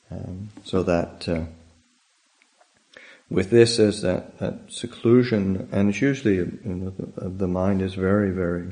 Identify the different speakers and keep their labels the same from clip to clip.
Speaker 1: So that with this as that seclusion, and it's usually the mind is very, very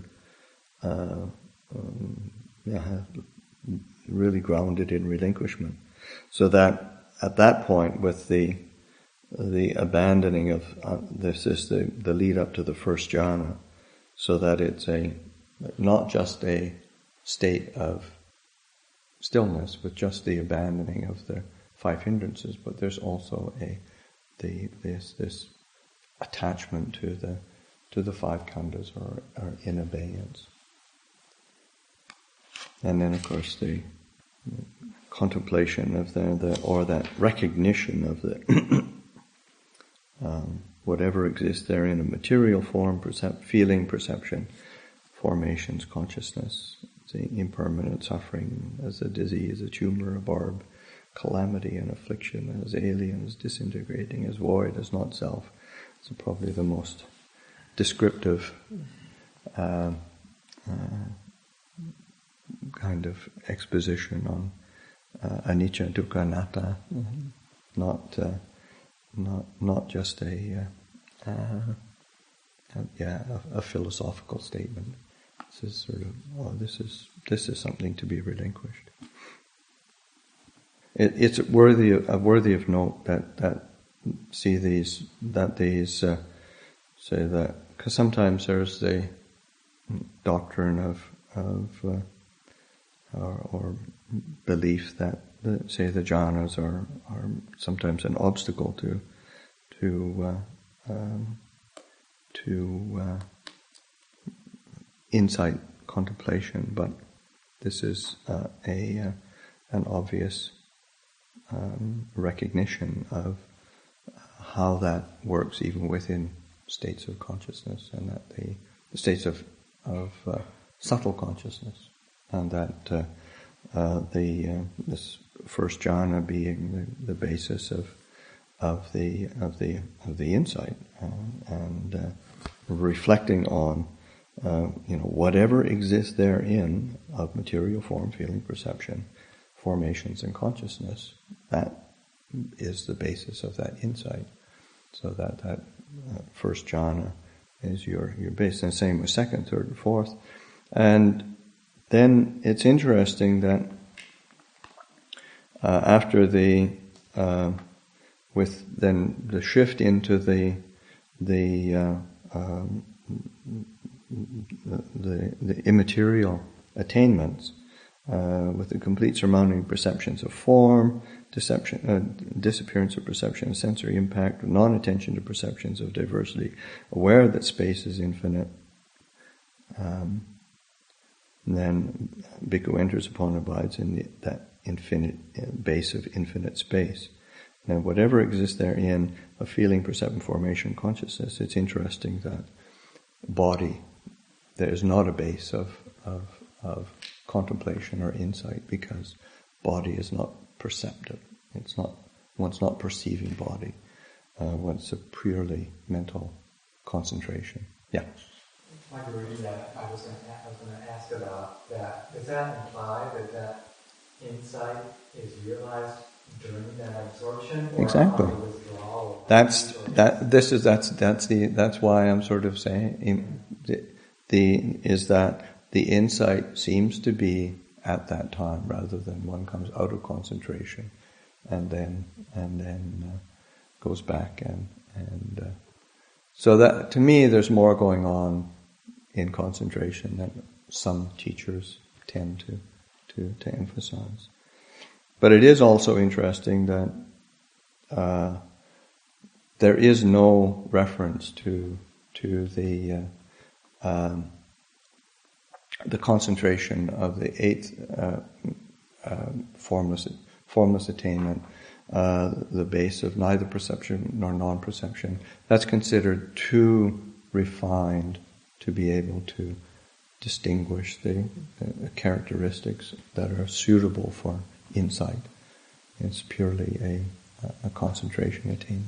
Speaker 1: really grounded in relinquishment. So that at that point, with the abandoning of this is the lead up to the first jhana, so that it's not just a state of stillness with just the abandoning of the five hindrances, but there's also this attachment to the five khandhas or in abeyance. And then, of course, the contemplation of or that recognition of the whatever exists there in a material form, feeling, perception, formations, consciousness, the impermanent suffering as a disease, a tumor, a barb, calamity and affliction, as alien, as disintegrating, as void, as not self. It's probably the most descriptive kind of exposition on anicca, dukkha, anatta, not just a philosophical statement. This is sort of this is something to be relinquished. It's worthy of note that say that, because sometimes there's the doctrine of or belief that say the jhanas are sometimes an obstacle to insight contemplation, but this is an obvious recognition of how that works even within states of consciousness, and that the states of subtle consciousness, and that this first jhana being the basis of the insight, and reflecting on whatever exists therein of material form, feeling, perception, formations, and consciousness. That is the basis of that insight. So that first jhana is your base, and same with second, third, and fourth. And then it's interesting that after with then the shift into the immaterial attainments, with the complete surmounting perceptions of form, disappearance of perception of sensory impact, non-attention to perceptions of diversity, aware that space is infinite, then bhikkhu enters upon and abides in that infinite base of infinite space. Now, whatever exists therein of feeling, perception, formation, consciousness, it's interesting that body, there is not a base of contemplation or insight, because body is not perceptive. One's not perceiving body. One's a purely mental concentration. Yeah.
Speaker 2: While you were reading that, I was going to ask about that. Does that imply that insight is realized during that absorption, or
Speaker 1: exactly.
Speaker 2: upon the withdrawal?
Speaker 1: That's why I'm sort of saying is that the insight seems to be at that time, rather than one comes out of concentration and then goes back and so that, to me, there's more going on in concentration than some teachers tend to emphasize. But it is also interesting that there is no reference to the concentration of the eighth formless attainment, the base of neither perception nor non-perception. That's considered too refined to be able to distinguish the characteristics that are suitable for insight. It's purely a concentration attainment.